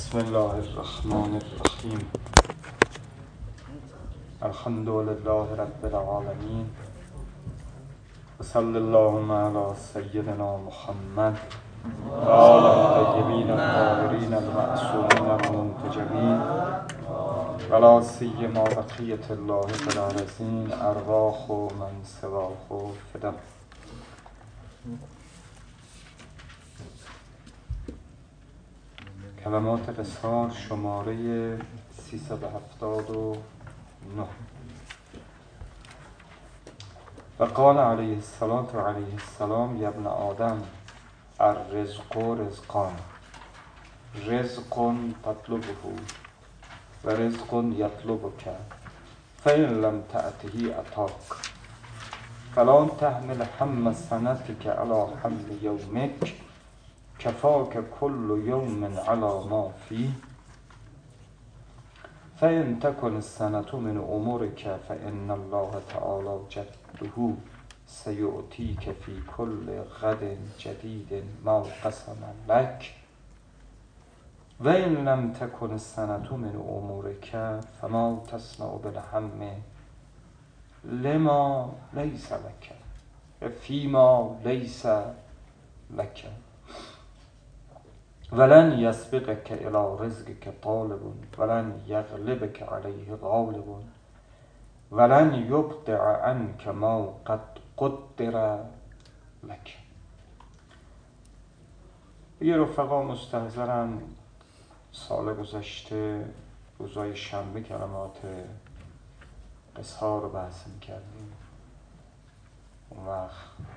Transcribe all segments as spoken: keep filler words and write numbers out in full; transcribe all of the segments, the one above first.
بسم الله الرحمن الرحیم. الحمد لله رب العالمین و صلی اللهم علی سیدنا محمد و آل الطیبین الطاهرین المعصومین المنتجبین و لا سیما بقیة الله فی الارضین ارواح من سواه فدا. کلمات قصار شماره سیصد و هفتاد و نه. و قال علیه السلام و علیه السلام یا ابن آدم الرزق رزقان، رزق تطلبه و رزق یطلبک فإن لم تأته أتاک فلا تحمل هم سنتك على حمل یومک کفاک کل یوم علی ما فیه فإن تكن السنة من أمورك فإن الله تعالى جده سيؤتيك في كل غد جديد ما قسم لك وإن لم تكن السنة من أمورك فما تصنع بالهم لما ليس لك فيما ليس لك ولن يسبقك إلى رزقك طالب ولن يغلبك عليه غالب ولن يبدع عنك ما قد قدر لك. یه رفقا مستحضرن سال گذشته روزای شنبه کلمات قصار رو بحث می‌کردیم. اون وقت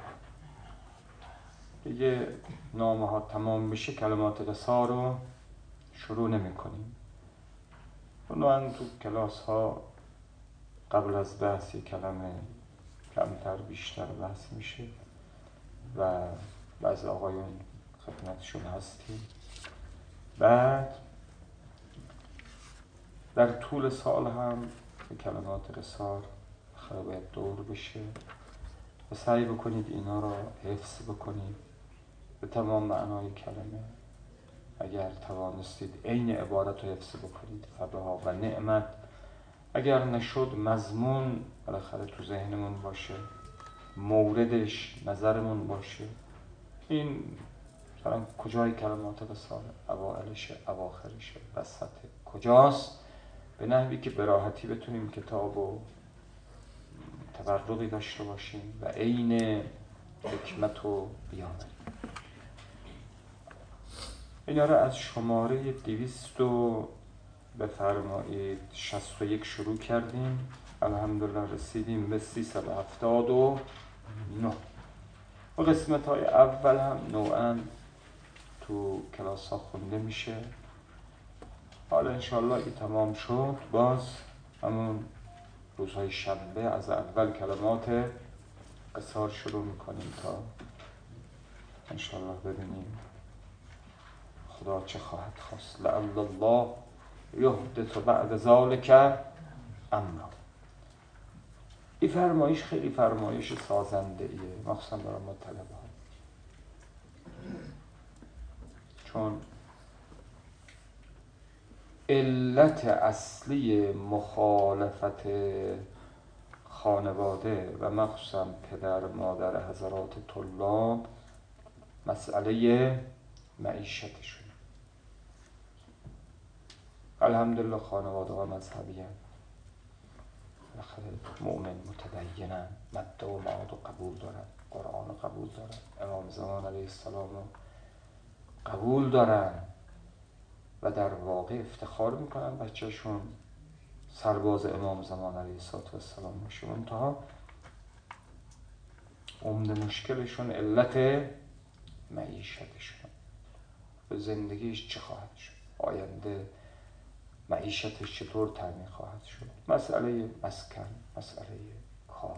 دیگه نامه ها تمام بشه کلمات قصار رو شروع نمی کنیم. اونوان تو کلاس ها قبل از بحث یک کلمه کمتر بیشتر بحث میشه و بعضی آقایون خدمتشون هستیم. بعد در طول سال هم کلمات قصار خیلی باید دور بشه و سعی بکنید اینا رو حفظ بکنید به تمام معنای کلمه. اگر توانستید عین عبارت رو حفظ بکنید فبها و نعمت، اگر نشد مضمون بالاخره تو ذهنمون باشه، موردش نظرمون باشه. این مثلا کجای کلمات قصار، اوائلشه، اواخرشه، وسط کجاست، به نحوی که به راحتی بتونیم کتاب و تبرقی داشته باشیم و عین حکمت رو بیامریم. اینا رو از شماره دویست و بفرمایید شصت و یک شروع کردیم. الحمدلله رسیدیم به سیصد و هفتاد و نه. و قسمت های اول هم نوعا تو کلاس ها خونده میشه. حالا انشاءالله ای تمام شد باز همون روزهای شنبه از اول کلمات قصار شروع میکنیم تا انشاءالله ببینیم خدا چه خواهد خواست. لعل الله یحدث بعد ذلک امرا. این فرمایش خیلی فرمایش سازنده ایه، مخصوصا برای ما طلبه ها، چون علت اصلی مخالفت خانواده و مخصوصا پدر مادر حضرات طلاب مسئله معیشتشون. الحمدلله خانواده ها مذهبی هستند، مؤمن متدینن، مده و معاد و قبول دارن، قرآن رو قبول دارن، امام زمان علیه السلام رو قبول دارن و در واقع افتخار میکنن بچهشون سرباز امام زمان علیه السلام باشه. منتها عمده مشکلشون علت معیشتشون، به زندگیش چه خواهد شد، آینده معیشتش چطور تامین خواهد شد، مسئله مسکن، مسئله کار.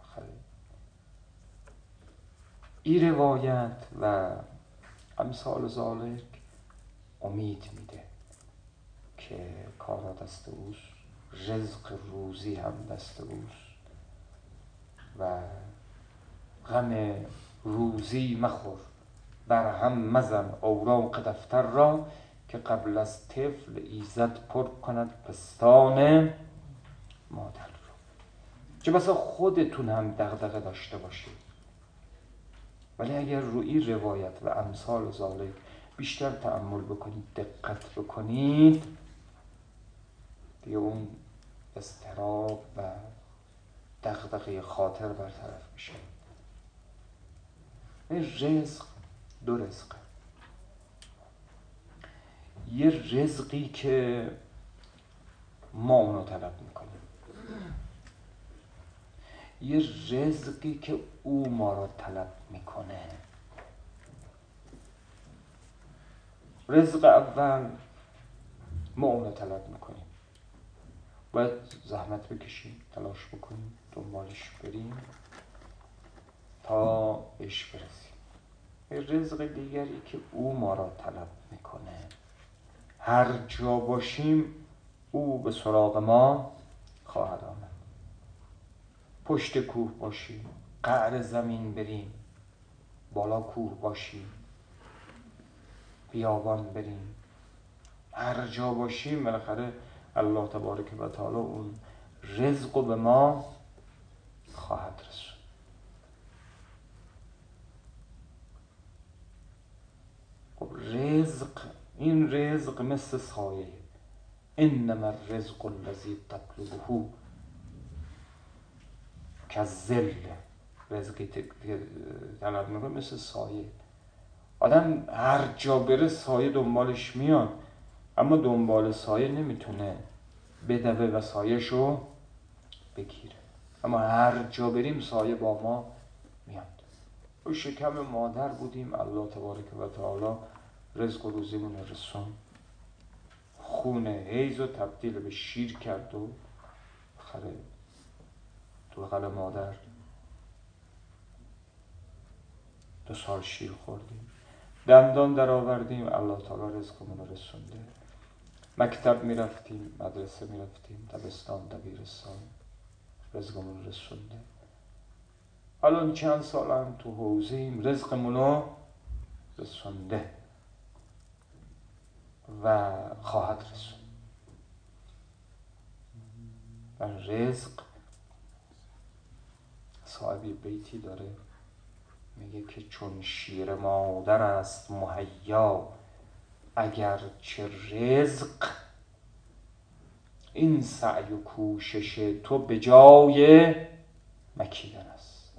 این روایت و امثال ذالک امید میده که کارا دست اوست، رزق روزی هم دست اوست و غم روزی مخور بر هم مزن اوراق دفتر را که قبل از طفل ایزد پر کند پستان مادر رو. چه بسا خودتون هم دغدغه داشته باشید، ولی اگر روی روایت و امثال ذالک بیشتر تأمل بکنید، دقت بکنید، دیگه اون اضطراب و دغدغه خاطر برطرف میشه. رزق دو رزقه. یه رزقی که ما اونو طلب میکنیم، یه رزقی که او ما را طلب میکنه. رزق اول ما اونو طلب میکنیم، باید زحمت بکشیم، تلاش بکنیم، دنبالش بریم تا بهش برسیم. یه رزق دیگری که او ما را طلب میکنه، هر جا باشیم او به سراغ ما خواهد آمد. پشت کوه باشیم، قعر زمین بریم، بالا کوه باشیم، بیابان بریم، هر جا باشیم بالاخره الله تبارک و تعالی اون رزق رو به ما خواهد رسوند. خب رزق، این رزق مثل سایه، انما الرزق الذی تطلبه کالظل. رزقی طلب میکنه مثل سایه. آدم هر جا بره سایه دنبالش میاد، اما دنبال سایه نمیتونه بدوه و سایه‌شو بگیره. اما هر جا بریم سایه با ما میاد. و شکم مادر بودیم، الله تبارک و تعالی رزق و روزیمون رسون، خون حیض و تبدیل به شیر کرد و خره تو بغل مادر دو سال شیر خوردیم، دندان در آوردیم، الله تعالی رزقمون رو رسونده. مکتب میرفتیم، مدرسه میرفتیم، دبستان، دبیرستان، رزقمون رسونده. الان چند سال هم تو حوزه‌ایم، رزقمون رو رسونده و خواهد رسوند. و رزق صاحبی بیتی داره میگه که چون شیر مادر است مهیا، اگر چه رزق این سعی و کوشش تو به جای مکیدن است.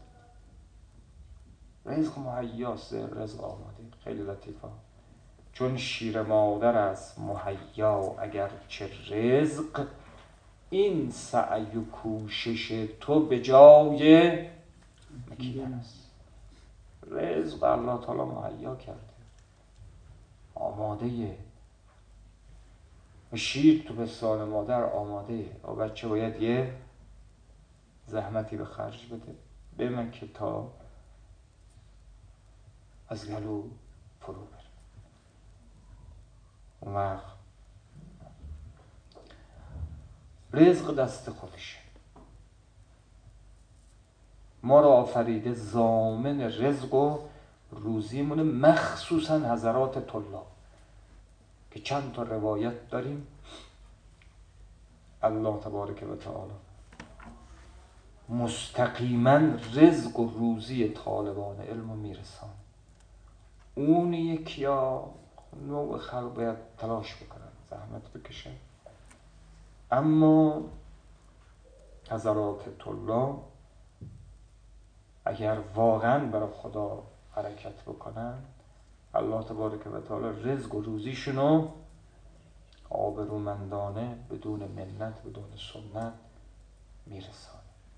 رزق مهیاست، رزق آماده، خیلی لطیفه. چون شیر مادر است مهیا، اگر چه رزق این سعی و کوشش تو به جای مکیدن است. رزق الله تعالی مهیا کرده، آماده. شیر تو پستان مادر آماده و بچه باید یه زحمتی به خرج بده، بمکه تا از گلو فرو بره. اون وقت رزق دست خودشه، ما را آفریده ضامن رزق و روزیمونه، مخصوصا حضرات طلاب که چند تا روایت داریم الله تبارک و تعالی مستقیما رزق و روزی طالبان علم رو میرسان. اون یکی ها نوع خلق باید تلاش بکنن، زحمت بکشن، اما حضرات طلاب اگر واقعا برای خدا حرکت بکنن، الله تبارک و تعالی رزق و روزیشونو آبرومندانه بدون منت، بدون سنت میرسانه.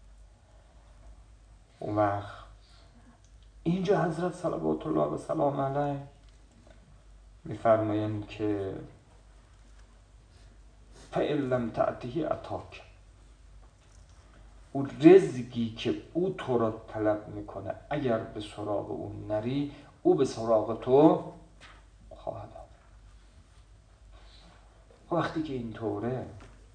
اون وقت اینجا حضرت صلوات الله و سلام علیه میفرمایند که فإن لم تأته اتاک، او رزقی که او تو را طلب میکنه اگر به سراغ اون نری، او به سراغ تو خواهد آمد. وقتی که اینطوره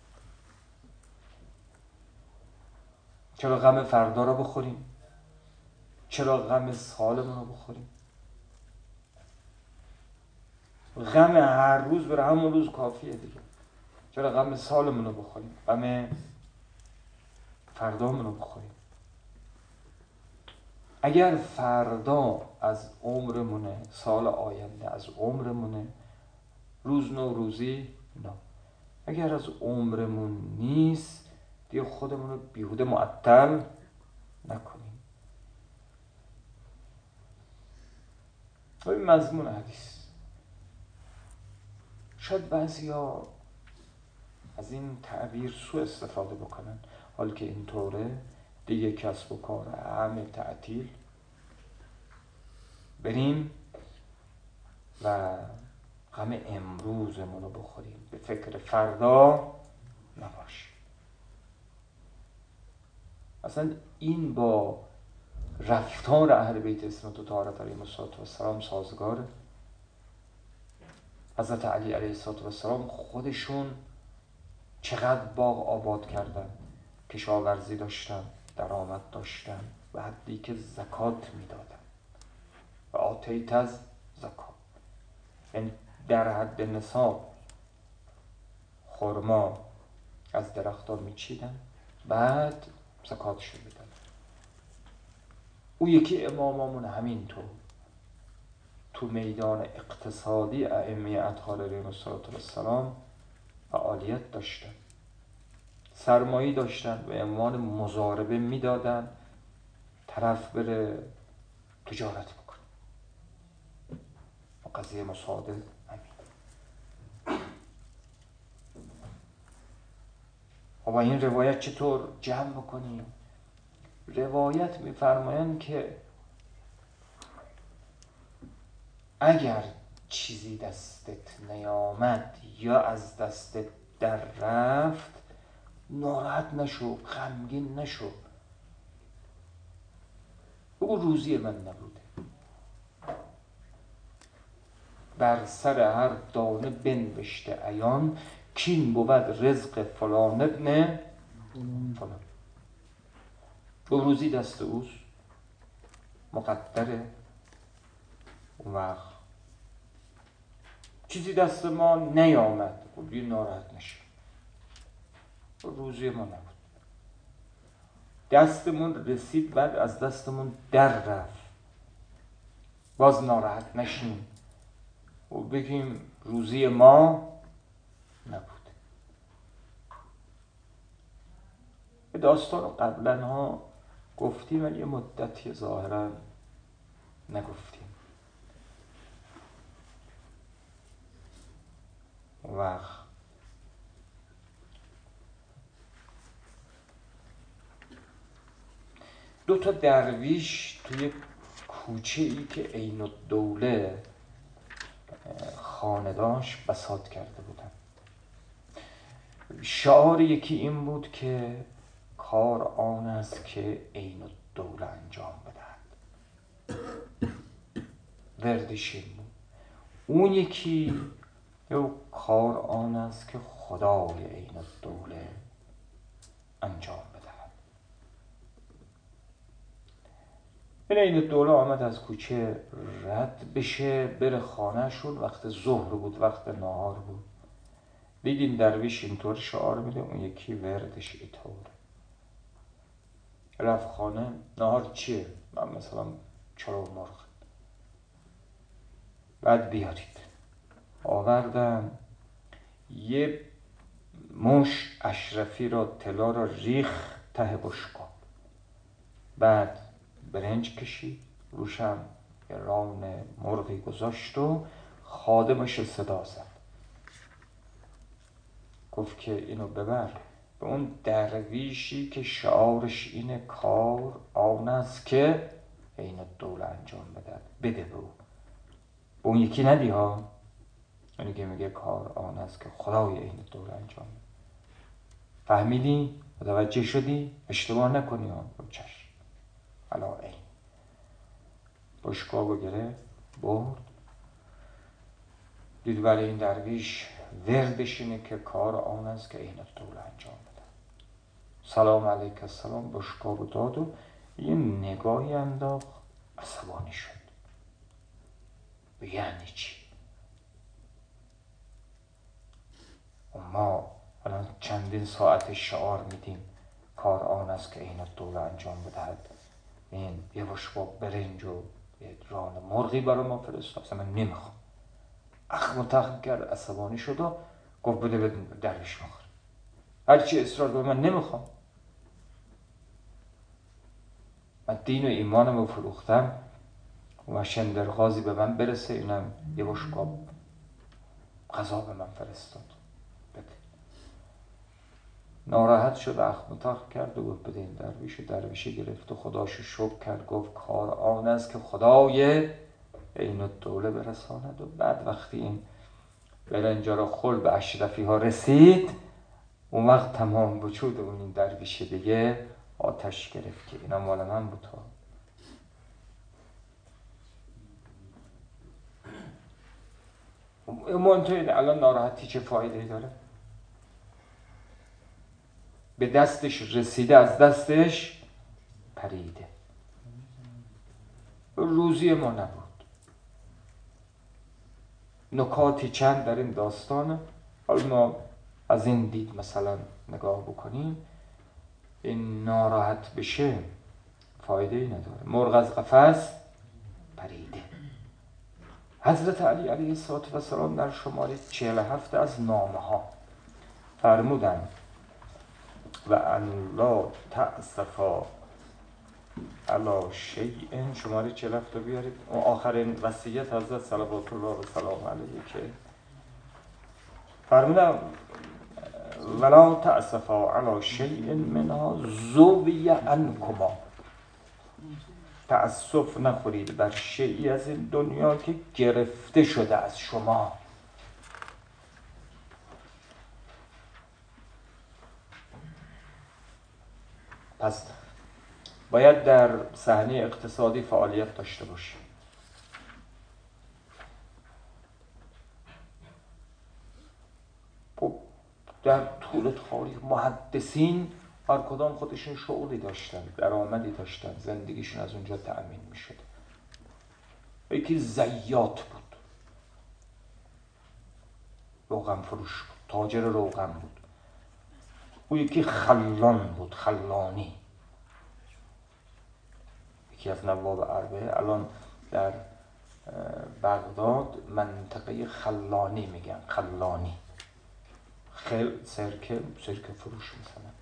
چرا غم فردا را بخوریم؟ چرا غم سالمون رو بخوریم؟ غم هر روز برای همون روز کافیه دیگه. چرا غم سالمون رو بخوریم، غم فردامون رو بخوریم؟ اگر فردا از عمرمونه، سال آینده از عمرمونه، روز نو روزی نو. اگر از عمرمون نیست دیگه خودمون رو بیهوده معطل نکنیم. این مضمون حدیث. شاید بعضیا از این تعبیر سوء استفاده بکنن، حال که اینطوره دیگه کسب و کار همه تعطیل، بریم و غم امروزمون رو بخوریم، به فکر فردا نباشیم. اصلا این با رفتار اهل بیت اسمت و طهارت علیهم السلام سازگاره. حضرت علی علیه السلام خودشون چقدر باغ آباد کردن، کشاورزی داشتن، درآمد داشتن و حدی که زکات میدادن و آتیت از زکات، یعنی در حد نصاب خرما از درختان میچیدن بعد زکاتشو میدن. او یکی امامامون همینطور تو میدان اقتصادی ائمه اطهار علیهم السلام فعالیت داشتن، سرمایه داشتن، به عنوان مضاربه میدادن طرف بره تجارت بکنه. و قضیه مصادر همین. و با این روایت چطور جمع بکنیم؟ روایت میفرمایند که اگر چیزی دستت نیامد یا از دستت در رفت، ناراحت نشو، غمگین نشو، بگو روزی من نبوده. بر سر هر دانه بنوشته عیان، کین بود رزق فلان ابن فلان. بگو روزی دست اوست، مقدره. اون وقت چیزی دست ما نیامد، خب یه ناراحت نشه، روزی ما نبود. دستمون رسید بعد از دستمون در رفت، باز ناراحت نشیم و بگیم روزی ما نبود. به داستان قبلا ها گفتیم ولی یه مدتی ظاهرا نگفتیم. وقت دو تا درویش توی کوچه ای که عین الدوله خانه‌داش بساط کرده بودن. شعار یکی این بود که کار آن است که عین الدوله انجام بدهد، وردش این بود. اون یکی یا کار آن است که خدای عین الدوله انجام بدهد. این عین الدوله آمد از کوچه رد بشه بره خانهشون. وقت ظهر بود، وقت نهار بود. دیدین درویش اینطور شعار میده، اون یکی وردش اینطور. رفت خانه، نهار چیه؟ من مثلا چلو مرغ. بعد بیارید. آوردن یه مش اشرفی را، طلا را ریخ ته بشقاب. بعد برنج کشید، روشم یه ران مرغی گذاشت و خادمش صدا زد. گفت که اینو ببر به اون درویشی که شعارش اینه کار آن است که عین الدوله انجام بده، بده به او. به اون یکی ندی ها، اونی که میگه کار آن است که خدای عین الدوله انجام بده. فهمیدی؟ متوجه شدی؟ اشتباه نکنی ها. چشم علا عین. بشقابو گرفت برد. دید ولی این درویش وردش اینه که کار آن است که عین الدوله انجام بده. سلام علیک السلام، بشقابو داد و یه نگاهی انداخت، عصبانی شد. یعنی چی؟ چندین ساعت شعار میدیم کار آن است که عین الدوله انجام بدهد. این یه بشقاب برنج و یه ران مرغی برای ما فرستاد. اصلا من نمیخوام. اخم و تخم کرد، عصبانی شد و گفت بده بدون درویش بخور. هرچی اصرار به من نمیخوام. من دین و ایمانم رو فروختم و شندرغازی به من برسه، اینم یه بشقاب غذا به من فرستاد بده. ناراحت شد، اخم و تخم کرد و گفت بده این درویش. درویشه گرفت و خداشو شکر کرد، گفت کار آن است که خدای عین الدوله برساند. و بعد وقتی این برنجا رو خورد به اشرفی ها رسید، اون وقت تمام وجود اون این درویشه دیگه آتش گرفت که اینا مال من بود ها. منطقه الان ناراحتی چه فایده داره؟ به دستش رسیده، از دستش پریده. روزی ما نبود. نکاتی چند در این داستانه. حالا ما از این دید مثلا نگاه بکنیم، این ناراحت بشه فایده ای نداره. مرغ از قفس پریده. حضرت علی علیه السلام در شماره چهل و هفت از نامه ها فرمودند و ان لا تأسفا علی شیء. شماره چهل و هفت رو بیارید. اون آخرین وصیت حضرت صلوات الله و سلام علیه که فرمودند ولا تأسفا علی شیء منها زوی عنکما. تأسف نخورید بر شیئی از این دنیا که گرفته شده از شما. پس باید در صحنه اقتصادی فعالیت داشته باشیم. خب در طول تاریخ محدثین هر کدام خودشون شغلی داشتن، درآمدی داشتن، زندگیشون از اونجا تأمین میشد. یکی زیات بود، روغن فروش بود، تاجر روغن بود. او یکی خلان بود، خلانی. یکی از نواب اربعه الان در بغداد منطقه خلانی میگن، خلانی. خل سرکه سرکه فروش مثلا.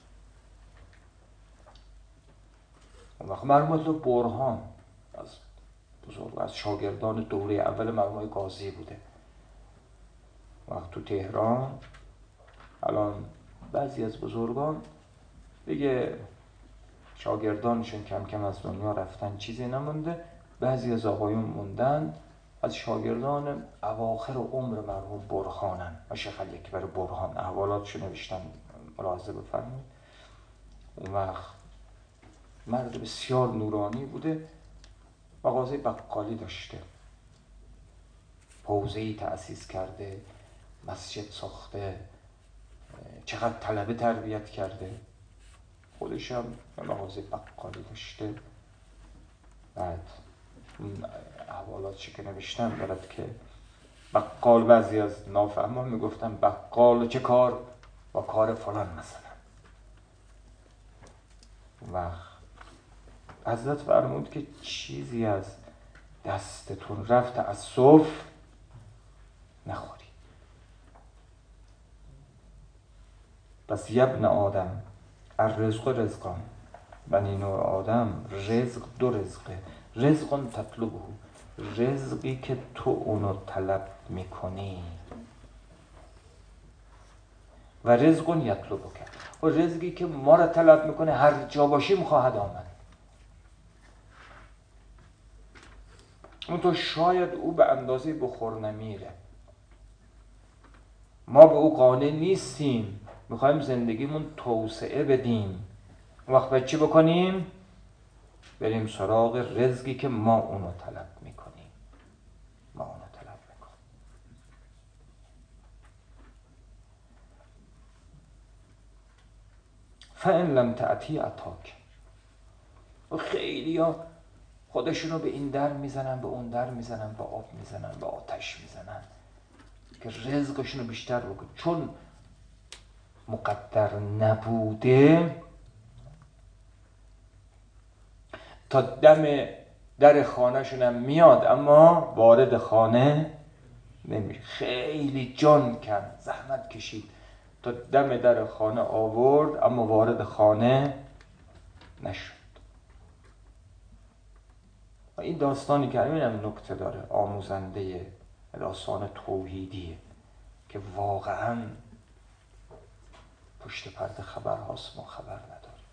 اون وقت مرحوم برهان از بزرگ از شاگردان دوره اول مرحوم قاضی بوده. وقت تو تهران الان بعضی از بزرگان دیگه شاگردانشون کم کم از دنیا رفتن، چیزی نمونده. بعضی از آقایون موندن از شاگردان اواخر عمر مرحوم برهانن. شیخ علی اکبر برهان احوالاتشو نوشتن، ملاحظه بفرمایید. اون وقت مرد بسیار نورانی بوده، مغازه بقالی داشته، حوزه‌ای تأسیس کرده، مسجد ساخته، چقدر طلبه تربیت کرده. خودش هم مغازه بقالی داشته. بعد اون احوالاتش که نوشتم دارد که بقال، بعضی از نافهمان میگفتن بقال چه کار با کار فلان مثلا. و حضرت فرمود که چیزی از دستتون رفت تأسف نخوری. پس یبن آدم الرزق رزقان، بنی نوع آدم رزق دو رزقه. رزقان تطلبه، رزقی که تو اونو طلب میکنی، و رزقون یطلبه کرد، و رزقی که ما را طلب میکنه هر جا باشیم خواهد آمد. اون تو شاید او به اندازه بخور نمیره، ما به او قانع نیستیم، میخوایم زندگیمون توسعه بدیم. وقت باید چی بکنیم؟ بریم سراغ رزقی که ما اونو طلب میکنیم. ما اونو طلب میکنیم. فَإِن لَمْ تَأْتِي أَتَاكَ. و خیلی ها خودشونو به این در میزنن، به اون در میزنن، به آب میزنن، به آتش میزنن که رزقشونو بیشتر بکن. چون مقدر نبوده تا دم در خانه‌شونم میاد اما وارد خانه نمیشه. خیلی جان کند، زحمت کشید تا دم در خانه آورد اما وارد خانه نشد. و این داستانی که همینم نکته داره، آموزنده، داستان توحیدیه که واقعا پشت پرده خبر هاست، ما خبر نداریم.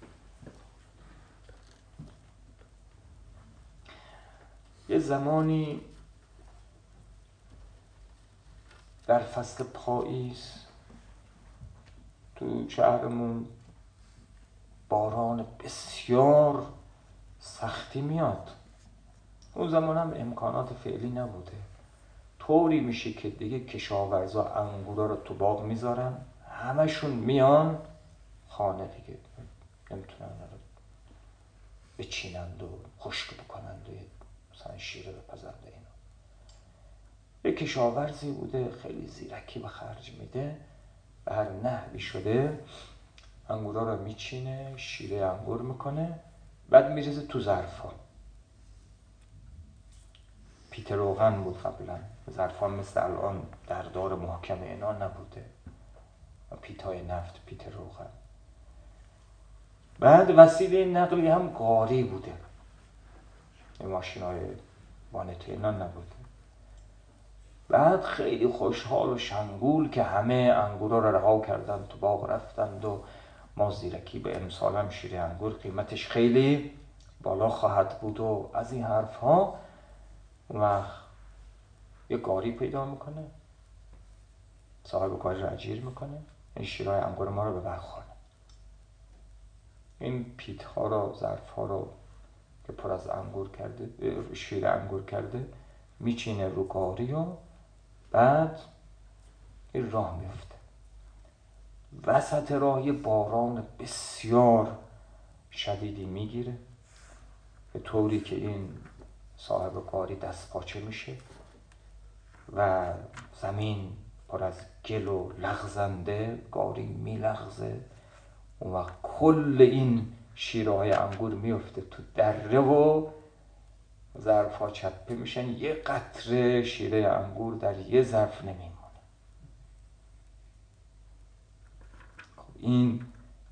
یه زمانی در فصل پاییز تو شهرمون باران بسیار سختی میاد. اون زمان هم امکانات فعلی نبوده. طوری میشه که دیگه کشاورزا انگورا رو تو باغ میذارن، همشون میان خانه دیگه، نمیتونن رو بچینند و خشک بکنند و مثلا شیره بپزند. اینا یه کشاورزی بوده خیلی زیرکی به خرج میده، به هر نحوی شده انگورا رو میچینه، شیره انگور میکنه، بعد میریزه تو ظرفا. پیت روغن بود قبلا، ظرفا مثل الان دردار محکم اینا نبوده، پیتای نفت، پیت روغن. بعد وسیله نقلی هم قاری بوده، این ماشینای وانت اینا نبوده. بعد خیلی خوشحال و شنگول که همه انگورا رو رها کردن تو باغ رفتند و ما زیرکی به امسالم شیره انگور قیمتش خیلی بالا خواهد بود و از این حرف ها. و یه قاری پیدا میکنه، صاحب قاری رو اجیر میکنه، این شیرهای انگور ما رو ببر خانه. این پیت ها رو، ظرف ها رو که پر از انگور کرده، شیر انگور کرده، میچینه رو قاری و بعد این راه میفته. وسط راه یه باران بسیار شدیدی میگیره به طوری که این صاحب قاری دست پاچه میشه و زمین پر از گل و لغزنده، قاری میلغزه. اون وقت کل این شیرهای انگور میفته تو دره و ظرف‌ها چپه میشن، یه قطره شیره انگور در یه ظرف نمیمونه. خب این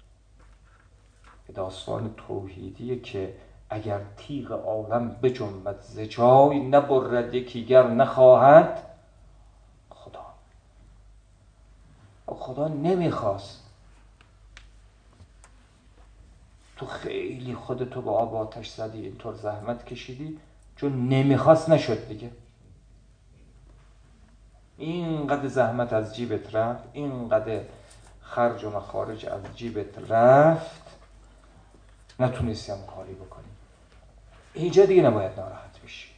داستان توحیدیه که اگر تیغ عالم بجنبد ز جای، نبرد یکی گر نخواهد خدا. خدا نمیخواست، تو خیلی خودتو با آب آتش زدی، اینطور زحمت کشیدی، چون نمیخواست نشد دیگه. اینقدر زحمت از جیبت رفت، اینقدر خرج و مخارج از جیبت رفت، نتونستی هم کاری بکنی، اینجا دیگه نباید ناراحت بشی.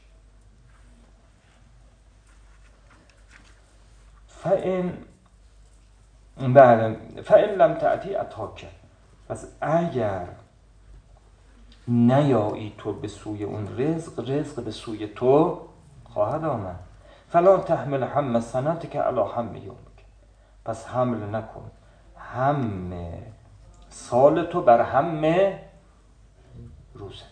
فإن بله فإن لم تأتی اتاک، پس اگر نیایی تو به سوی اون رزق، رزق به سوی تو خواهد آمد. فلا تحمل هم سنتک علی هم یومک، پس حمل نکن هم سال تو بر هم روزت.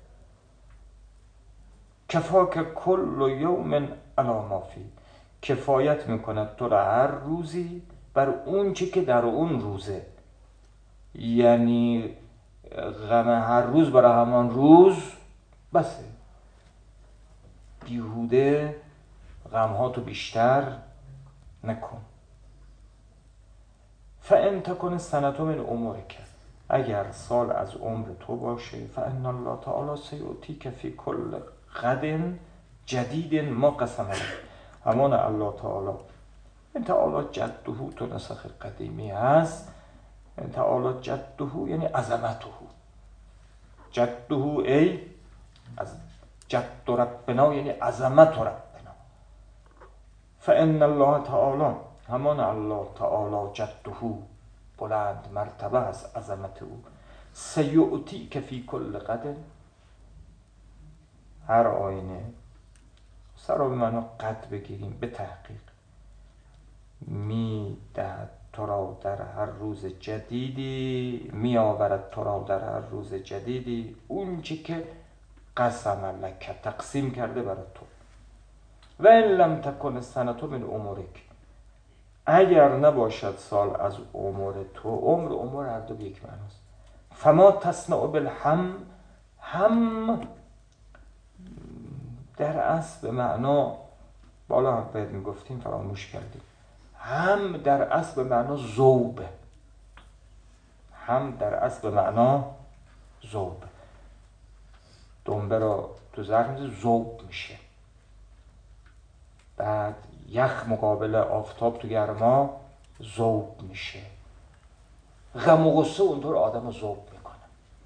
کفاک کل یوم علی ما فی، کفایت میکند تو را هر روزی بر اون چی که در اون روزه. یعنی غم هر روز برای همان روز بسه، بیهوده غمهاتو بیشتر نکن. فإن تکن سنة من عمرک، اگر سال از عمر تو باشه، فإن الله تعالی سیؤتیک فی کل غد جدید ما قسم لک، همان الله تعالی، این تعالی جده تو نسخ قدیمی هست، این تعالی جده یعنی عظمته، جده ای از جد ربنا یعنی عظمت ربنا. فإن الله تعالی، همان الله تعالی جده بلند مرتبه از عظمت او، سیؤتیک فی کل غد، هر آینه، سرا به معنی قد بگیریم به تحقیق، می دهد تو را در هر روز جدیدی، می آورد تو را در هر روز جدیدی اون چی که قسم لک تقسیم کرده برای تو. و این لم تکن سنة من عمرک، اگر نباشد سال از عمر تو، عمر عمر هر دو به یک معناست. فما تصنع بالهم، هم در اصل به معنا، بالا هم باید میگفتیم فراموش کردیم، هم در اصل به معنا ذوب، هم در اصل به معنا ذوب. دنبه را تو ظرف میشه ذوب میشه. بعد یخ مقابل آفتاب تو گرما ذوب میشه. غم و غصه اونطور آدم رو ذوب میکنه.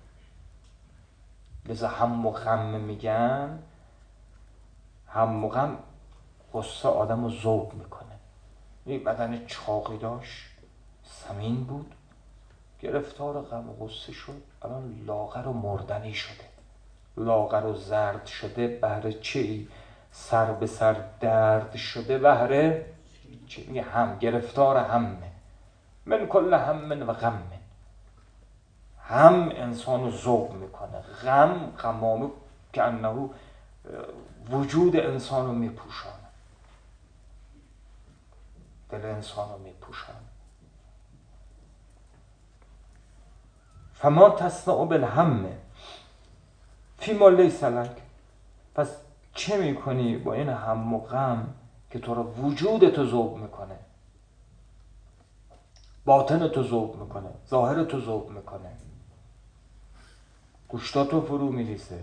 لذا هم و غم میگن، هم و غم، غصه آدم رو ذوب میکنه. یک بدن چاقی داشت، سمین بود، گرفتار غم و غصه شد، الان لاغر و مردنی شده، لاغر و زرد شده. بهر چی؟ سر به سر درد شده. بهر چی؟ میگه هم، گرفتار همه. من کل هم و غم، هم انسان رو ذوب میکنه، غم غمامه که انه وجود انسان رو میپوشانه، دل انسان رو میپوشانه. فما تصنع بالهم فیما لیس لک، پس چه میکنی با این هم و غم که تو را وجود تو ذوب میکنه، باطن تو ذوب میکنه، ظاهر تو ذوب میکنه، گوشتاتو فرو میریزه،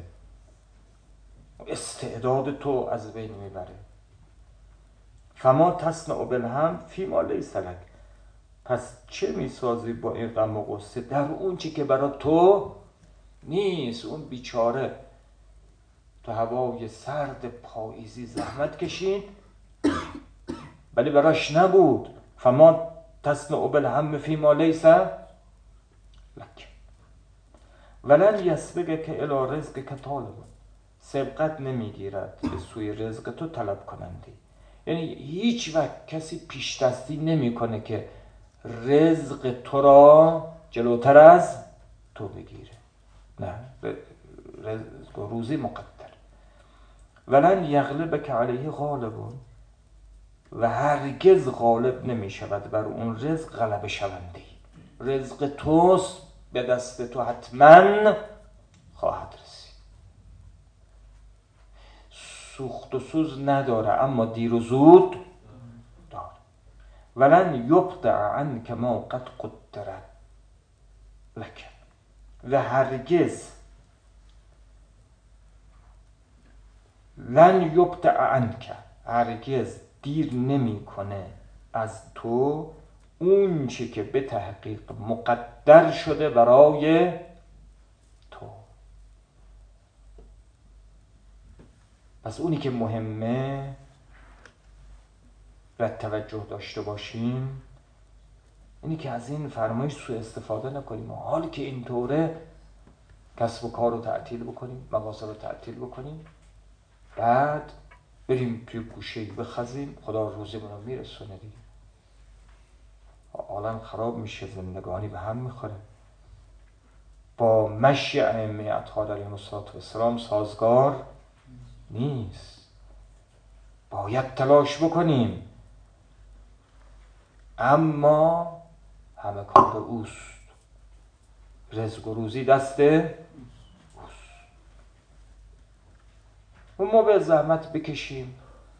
استعداد تو از بین میبره. فما تصنع بالهم فیما لیس لک، پس چه میسازی با این غم و غصه در اون چی که برای تو نیست. اون بیچاره تو هوای سرد پاییزی زحمت کشید ولی براش نبود. فما تصنع بالهم فیما لیس لک ولن یسبقک الی رزقک طالب، سبقت نمیگیرد به سوی رزق تو طلب کننده. یعنی هیچ وقت کسی پیش دستی نمی کنه که رزق تو را جلوتر از تو بگیره. نه، رزق و روزی مقدر. ولن یغلبک علیه غالب، و هرگز غالب نمی شود بر اون رزق غلبه شونده. رزق توست، به دست تو حتما خواهد رسید. سوخت و سوز نداره اما دیر و زود داره. ولن یبطع عنک ما قد قدر لک، و هرگز لن یبطع عنک، هرگز دیر نمی کنه از تو اون چی که به تحقیق مقدر شده برای تو. پس اونی که مهمه و توجه داشته باشیم اینی که از این فرمایش سوء استفاده نکنیم. حالی که اینطوره کسب و کار رو تعطیل بکنیم، مغازه رو تعطیل بکنیم، بعد بریم توی گوشه‌ای بخزیم، خدا روزیمون رو میرسونه دیگه. عالم خراب میشه، زندگانی به هم میخوره. با مشی ائمه اطهار علیهم السلام سازگار نیست. باید تلاش بکنیم، اما همه کار اوست. رزق و روزی دست اوست. و ما به زحمت بکشیم،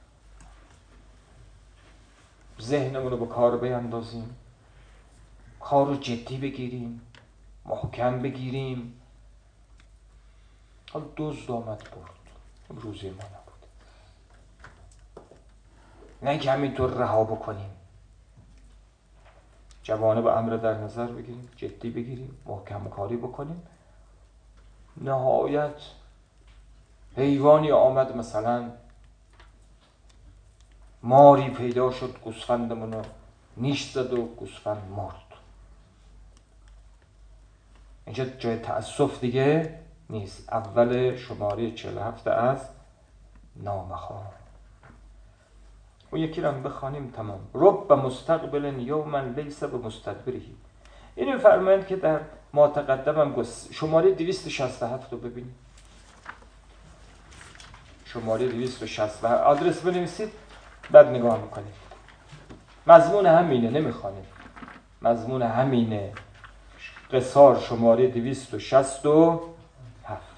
ذهنمون رو به کار بیندازیم، کار رو جدی بگیریم، محکم بگیریم. حالا دزد آمد برد، روزی ما نبود. نه که همینطور رها بکنیم. جوانب امر در نظر بگیریم، جدی بگیریم، محکم کاری بکنیم. نهایت حیوانی آمد، مثلا ماری پیدا شد، گوسفندمون رو نیش زد و گوسفند مرد. اینجا جای تأسف دیگه نیست. اول شماره چهل و هفت از نامه‌ها. اون یکی رو هم بخوانیم تمام. رب مستقبل یوما لیس به مستدبرهی. اینو فرمایند که در ما تقدمم گفت. شماره دویست و شصت و هفت رو ببینید. شماره دویست و شصت و هفت آدرس بنویسید بعد نگاه میکنید. مضمون همینه، نمیخوانید. مضمون همینه. قصار شماره دویست و شصت و هفت.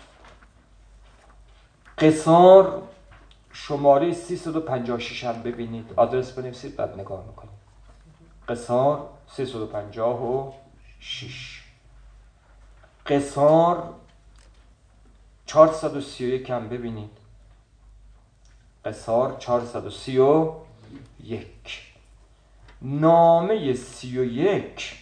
قصار شماره سیصد و پنجاه و شش هم ببینید. آدرس بنویسید بعد نگاه میکنید. قصار سیصد و پنجاه و شش. قصار چهارصد و سی و یک هم ببینید. قصار چهارصد و سی و یک. نامه سی و یک،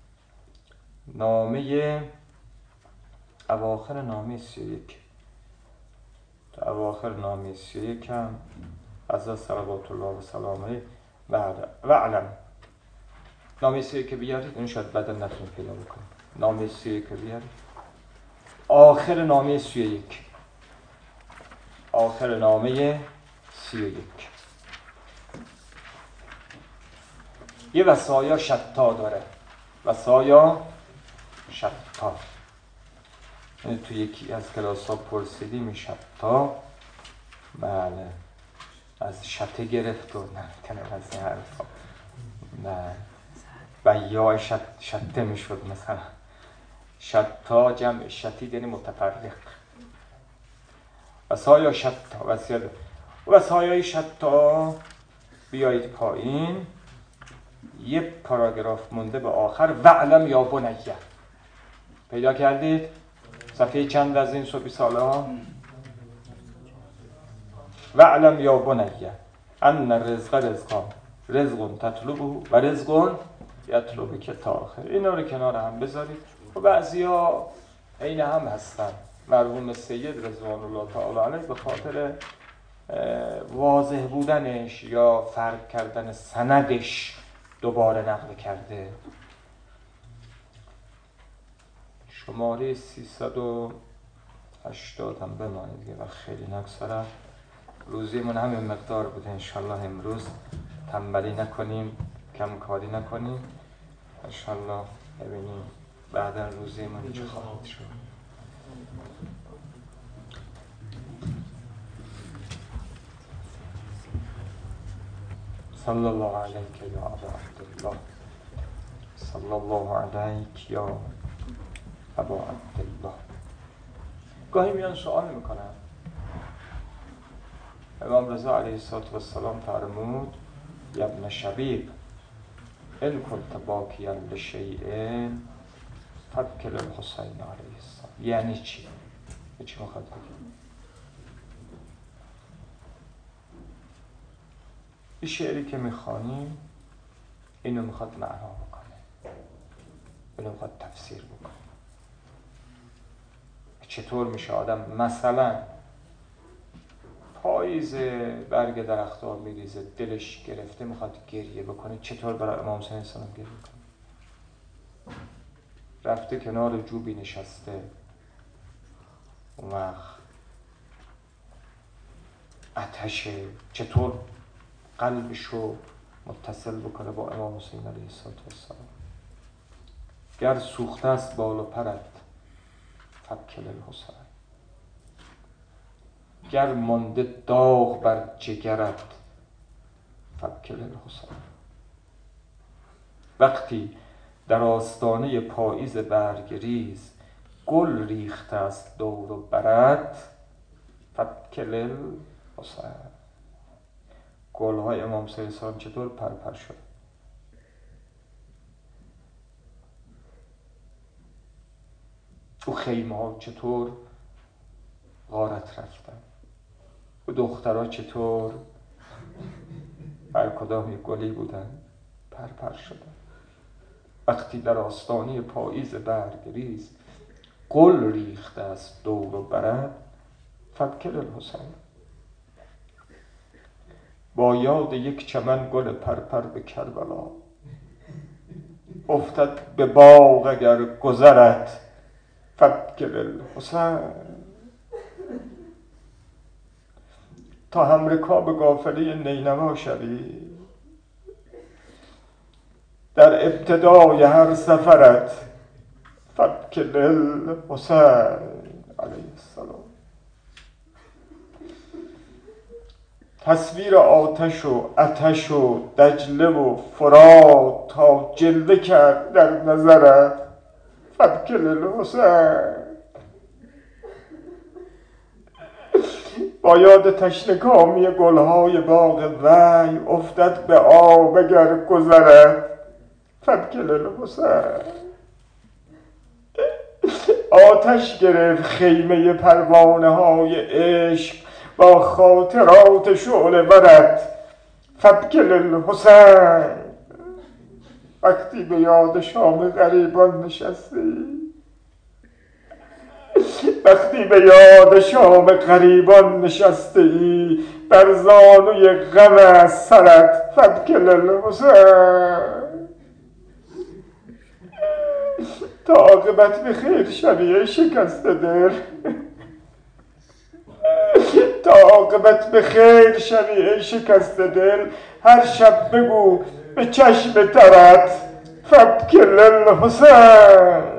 نامه اواخر نامه سی و یک، تا اواخر نامه سی و یک هم از صلوات الله و سلامه و علم. نامه سی و یک که بیارید این شاید بعدا نتونید پیدا بکنید. نامه سی و یک که بیارید. آخر نامه سی و یک، آخر نامه سی و یک یه وصایا شتا داره. وصایا شتا. یعنی تو یکی از کلاس ها پرسیدیم شتا، بله، از شته گرفت و نه کنم از این حرف ها. نه و یا شت شته می شد مثلا. شتا جمع شتید یعنی متفرق. وصایا شتا، وصیت وصایای شتا. بیایید پایین یه پاراگراف مونده به آخر. وعلم یا بنیه. پیدا کردید؟ صفحه چند از این صبحی ساله ها؟ وعلم یا بنیه ان رزق رزقان رزق تطلبه و رزق یطلبه که تا آخر. اینا رو کنار هم بذارید. و بعضی ها عین هم هستن. مرحوم سید رضوان الله تعالی علیه به خاطر واضح بودنش یا فرق کردن سندش دوباره نقل کرده. شماره سیصد و هشتاد هم بمانید دیگه و خیلی نگذره. روزیمون همین مقدار بوده. انشالله امروز تنبلی نکنیم، کم کاری نکنیم. انشالله ببینیم بعدا روزیمون چه خواهد شد. صلی الله علیک یا ابا عبدالله. صلی الله علیک یا ابا عبدالله. گاهی میان سوال میکنن. امام رضا علیه السلام فرمود یا ابن شبیب ان کنت باکیا لشیء فبکل الحسین علیه السلام. یعنی چی؟ چی میخواد بگه؟ این شعری که میخوانیم اینو میخواد معنا بکنه، اینو میخواد تفسیر بکنه. چطور میشه آدم مثلا پاییز برگ درخت ها میریزه دلش گرفته میخواد گریه بکنه، چطور برای امام حسین السلام گریه بکنه؟ رفته کنار جوبی نشسته، اون وقت آتشه، چطور قلبشو متصل بکنه با امام حسین علیه السلام؟ گر سوخته است بال و پرت فبکل الحسین، گر مانده داغ بر جگرت فبکل الحسین. وقتی در آستانه پاییز برگریز گل ریخته است دور و برت فبکل الحسین. گل‌های امام حسین السلام چطور پرپر شد؟ او خیمه ها چطور غارت رفتن؟ و دخترها چطور هر کدام یک گلی بودن پرپر شدن؟ وقتی در آستانه پاییز برگریز گل ریخته است دور و برت فبکل الحسین. با یاد یک چمن گل پرپر به کربلا افتد به باغ اگر گذرت فبکل الحسین. تا هم رکاب قافله نینوا شوی. در ابتدای هر سفرت فبکل الحسین علیه السلام. تصویر آتش و آتش و دجله و فرات تا جلوه کرد در نظرت فبکل الحسین. با یاد تشنه‌کامی گلهای باغ وی افتد به آب اگر گذرد فبکل الحسین. آتش گرفت خیمه پروانه های عشق با خاطرات شعله ورت فبکل الحسین. وقتی به یاد شام غریبان نشستی، وقتی به یاد شام غریبان نشسته ای بر زانوی غم از سرت فبکل الحسین. تا عاقبت به خیر شوی ای شکسته دل، تا عاقبت به خیر شوی ای شکسته دل، هر شب بگو به چشم ترت فبکل الحسین.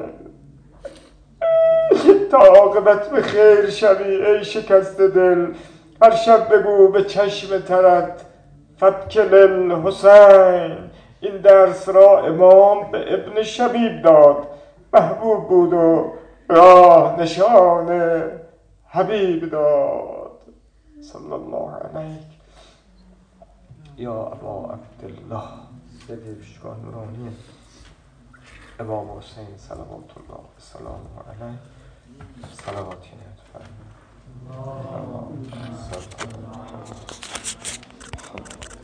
تا عاقبت به خیر شوی ای شکسته دل، هر شب بگو به چشم ترت فبکل الحسین. این درس را امام به ابن شبیب داد، محبوب بود و راه نشان حبیب داد. صلی الله علیه یا ابا عبدالله. به بشگاه نورانی امام حسین صلوات الله و سلامه علیه صلواتی نیت فرمایید.